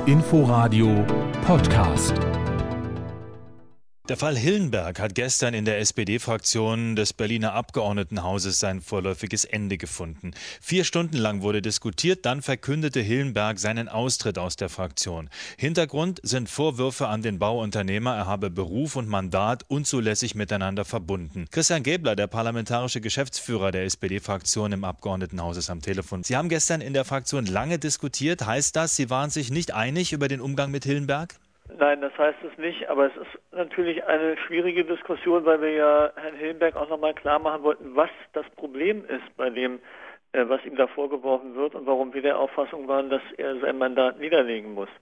Inforadio Podcast. Der Fall Hillenberg hat gestern in der SPD-Fraktion des Berliner Abgeordnetenhauses sein vorläufiges Ende gefunden. 4 Stunden lang wurde diskutiert, dann verkündete Hillenberg seinen Austritt aus der Fraktion. Hintergrund sind Vorwürfe an den Bauunternehmer, er habe Beruf und Mandat unzulässig miteinander verbunden. Christian Gebler, der parlamentarische Geschäftsführer der SPD-Fraktion im Abgeordnetenhaus, ist am Telefon. Sie haben gestern in der Fraktion lange diskutiert. Heißt das, Sie waren sich nicht einig über den Umgang mit Hillenberg? Nein, das heißt es nicht, aber es ist natürlich eine schwierige Diskussion, weil wir ja Herrn Hillenberg auch nochmal klar machen wollten, was das Problem ist bei dem, was ihm da vorgeworfen wird und warum wir der Auffassung waren, dass er sein Mandat niederlegen muss.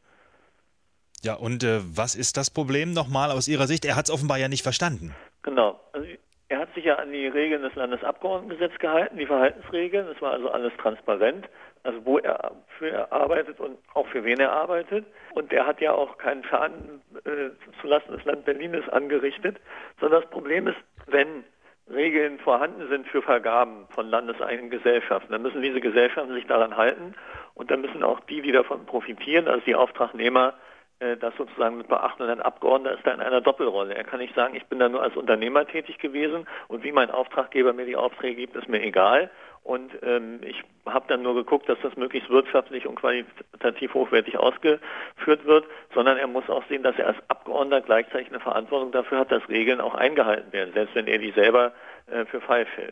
Ja, und was ist das Problem nochmal aus Ihrer Sicht? Er hat es offenbar ja nicht verstanden. Genau, also er hat sich ja an die Regeln des Landesabgeordnetengesetzes gehalten, die Verhaltensregeln, es war also alles transparent. Also wofür er arbeitet und auch für wen er arbeitet. Und er hat ja auch keinen Schaden zulasten des Land Berlines angerichtet, sondern das Problem ist, wenn Regeln vorhanden sind für Vergaben von landeseigenen Gesellschaften, dann müssen diese Gesellschaften sich daran halten und dann müssen auch die davon profitieren, also die Auftragnehmer, das sozusagen mit beachten. Und ein Abgeordneter ist da in einer Doppelrolle. Er kann nicht sagen, ich bin da nur als Unternehmer tätig gewesen und wie mein Auftraggeber mir die Aufträge gibt, ist mir egal. Und ich habe dann nur geguckt, dass das möglichst wirtschaftlich und qualitativ hochwertig ausgeführt wird, sondern er muss auch sehen, dass er als Abgeordneter gleichzeitig eine Verantwortung dafür hat, dass Regeln auch eingehalten werden, selbst wenn er die selber für falsch hält.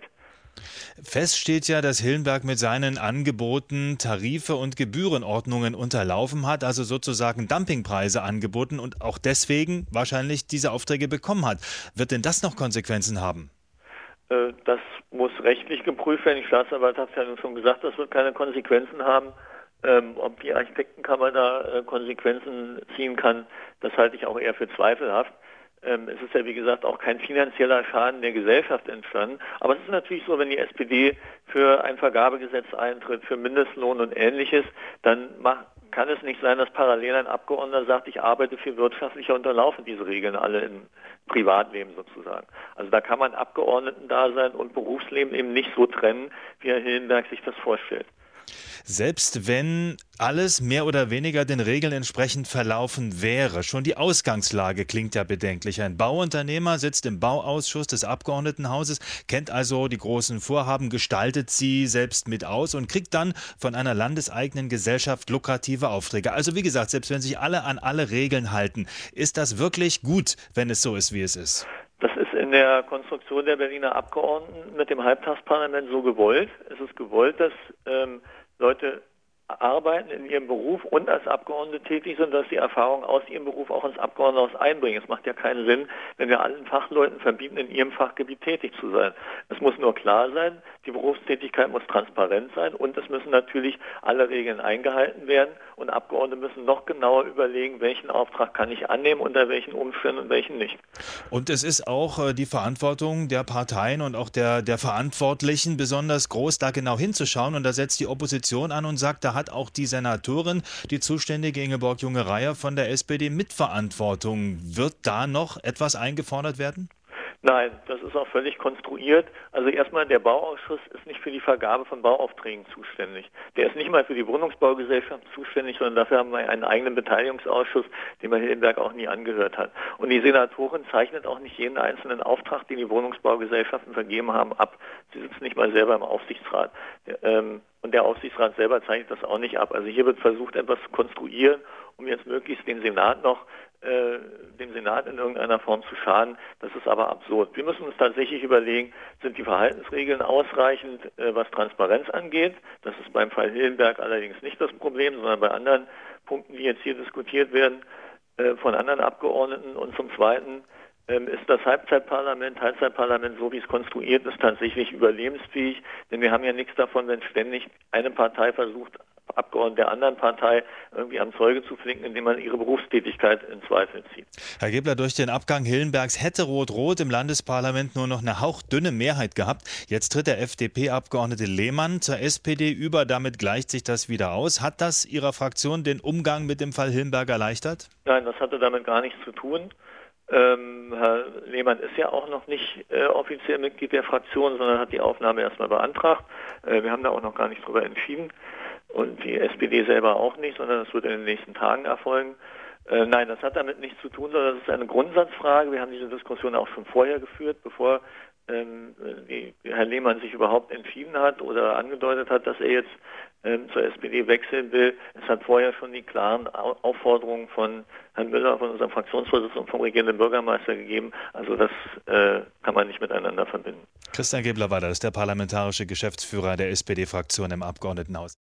Fest steht ja, dass Hillenberg mit seinen Angeboten Tarife und Gebührenordnungen unterlaufen hat, also sozusagen Dumpingpreise angeboten und auch deswegen wahrscheinlich diese Aufträge bekommen hat. Wird denn das noch Konsequenzen haben? Das muss rechtlich geprüft werden. Die Staatsanwaltschaft hat ja schon gesagt, das wird keine Konsequenzen haben. Ob die Architektenkammer da Konsequenzen ziehen kann, das halte ich auch eher für zweifelhaft. Es ist ja, wie gesagt, auch kein finanzieller Schaden der Gesellschaft entstanden. Aber es ist natürlich so, wenn die SPD für ein Vergabegesetz eintritt, für Mindestlohn und Ähnliches, dann kann es nicht sein, dass parallel ein Abgeordneter sagt, ich arbeite für wirtschaftlicher und unterlaufe diese Regeln alle im Privatleben sozusagen. Also da kann man Abgeordnetendasein und Berufsleben eben nicht so trennen, wie Herr Hillenberg sich das vorstellt. Selbst wenn alles mehr oder weniger den Regeln entsprechend verlaufen wäre, schon die Ausgangslage klingt ja bedenklich. Ein Bauunternehmer sitzt im Bauausschuss des Abgeordnetenhauses, kennt also die großen Vorhaben, gestaltet sie selbst mit aus und kriegt dann von einer landeseigenen Gesellschaft lukrative Aufträge. Also wie gesagt, selbst wenn sich alle an alle Regeln halten, ist das wirklich gut, wenn es so ist, wie es ist? Das ist in der Konstruktion der Berliner Abgeordneten mit dem Halbtagsparlament so gewollt. Es ist gewollt, dass Leute arbeiten in ihrem Beruf und als Abgeordnete tätig sind, dass die Erfahrung aus ihrem Beruf auch ins Abgeordnetenhaus einbringen. Es macht ja keinen Sinn, wenn wir allen Fachleuten verbieten, in ihrem Fachgebiet tätig zu sein. Es muss nur klar sein, die Berufstätigkeit muss transparent sein und es müssen natürlich alle Regeln eingehalten werden und Abgeordnete müssen noch genauer überlegen, welchen Auftrag kann ich annehmen, unter welchen Umständen und welchen nicht. Und es ist auch die Verantwortung der Parteien und auch der Verantwortlichen besonders groß, da genau hinzuschauen. Und da setzt die Opposition an und sagt, da hat auch die Senatorin, die zuständige Ingeborg Junge-Reyer von der SPD, Mitverantwortung. Wird da noch etwas eingefordert werden? Nein, das ist auch völlig konstruiert. Also erstmal, der Bauausschuss ist nicht für die Vergabe von Bauaufträgen zuständig. Der ist nicht mal für die Wohnungsbaugesellschaft zuständig, sondern dafür haben wir einen eigenen Beteiligungsausschuss, dem Herr Hillenberg auch nie angehört hat. Und die Senatorin zeichnet auch nicht jeden einzelnen Auftrag, den die Wohnungsbaugesellschaften vergeben haben, ab. Sie sitzt nicht mal selber im Aufsichtsrat. Und der Aufsichtsrat selber zeichnet das auch nicht ab. Also hier wird versucht, etwas zu konstruieren, um jetzt möglichst dem Senat in irgendeiner Form zu schaden. Das ist aber absurd. Wir müssen uns tatsächlich überlegen, sind die Verhaltensregeln ausreichend, was Transparenz angeht? Das ist beim Fall Hillenberg allerdings nicht das Problem, sondern bei anderen Punkten, die jetzt hier diskutiert werden, von anderen Abgeordneten. Und zum Zweiten ist das Halbzeitparlament, so wie es konstruiert ist, tatsächlich überlebensfähig. Denn wir haben ja nichts davon, wenn ständig eine Partei versucht, Abgeordnete der anderen Partei irgendwie am Zeuge zu flinken, indem man ihre Berufstätigkeit in Zweifel zieht. Herr Gebler, durch den Abgang Hillenbergs hätte Rot-Rot im Landesparlament nur noch eine hauchdünne Mehrheit gehabt. Jetzt tritt der FDP-Abgeordnete Lehmann zur SPD über. Damit gleicht sich das wieder aus. Hat das Ihrer Fraktion den Umgang mit dem Fall Hillenberg erleichtert? Nein, das hatte damit gar nichts zu tun. Herr Lehmann ist ja auch noch nicht offiziell Mitglied der Fraktion, sondern hat die Aufnahme erstmal beantragt. Wir haben da auch noch gar nicht drüber entschieden. und die SPD selber auch nicht, sondern das wird in den nächsten Tagen erfolgen. Nein, das hat damit nichts zu tun, sondern das ist eine Grundsatzfrage. Wir haben diese Diskussion auch schon vorher geführt, bevor Herr Lehmann sich überhaupt entschieden hat oder angedeutet hat, dass er jetzt zur SPD wechseln will. Es hat vorher schon die klaren Aufforderungen von Herrn Müller, von unserem Fraktionsvorsitzenden und vom regierenden Bürgermeister gegeben. Also das kann man nicht miteinander verbinden. Christian Gebler war das, der parlamentarische Geschäftsführer der SPD-Fraktion im Abgeordnetenhaus.